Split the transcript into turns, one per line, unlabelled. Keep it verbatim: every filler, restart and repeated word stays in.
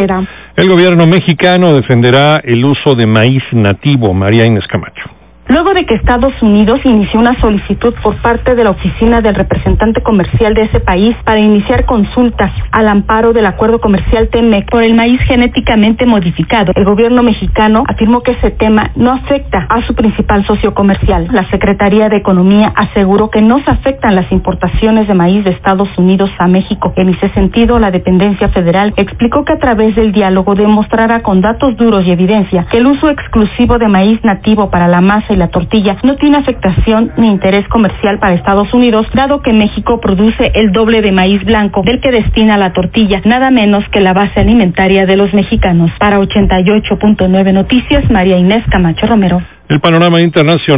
Herrera.
El gobierno mexicano defenderá el uso de maíz nativo. María Inés Camacho.
Luego de que Estados Unidos inició una solicitud por parte de la oficina del representante comercial de ese país para iniciar consultas al amparo del acuerdo comercial TEMEC por el maíz genéticamente modificado, el gobierno mexicano afirmó que ese tema no afecta a su principal socio comercial. La Secretaría de Economía aseguró que no se afectan las importaciones de maíz de Estados Unidos a México. En ese sentido, la dependencia federal explicó que a través del diálogo demostrará con datos duros y evidencia que el uso exclusivo de maíz nativo para la masa y la tortilla no tiene afectación ni interés comercial para Estados Unidos, dado que México produce el doble de maíz blanco del que destina la tortilla, nada menos que la base alimentaria de los mexicanos. Para ochenta y ocho punto nueve Noticias, María Inés Camacho Romero.
El panorama internacional.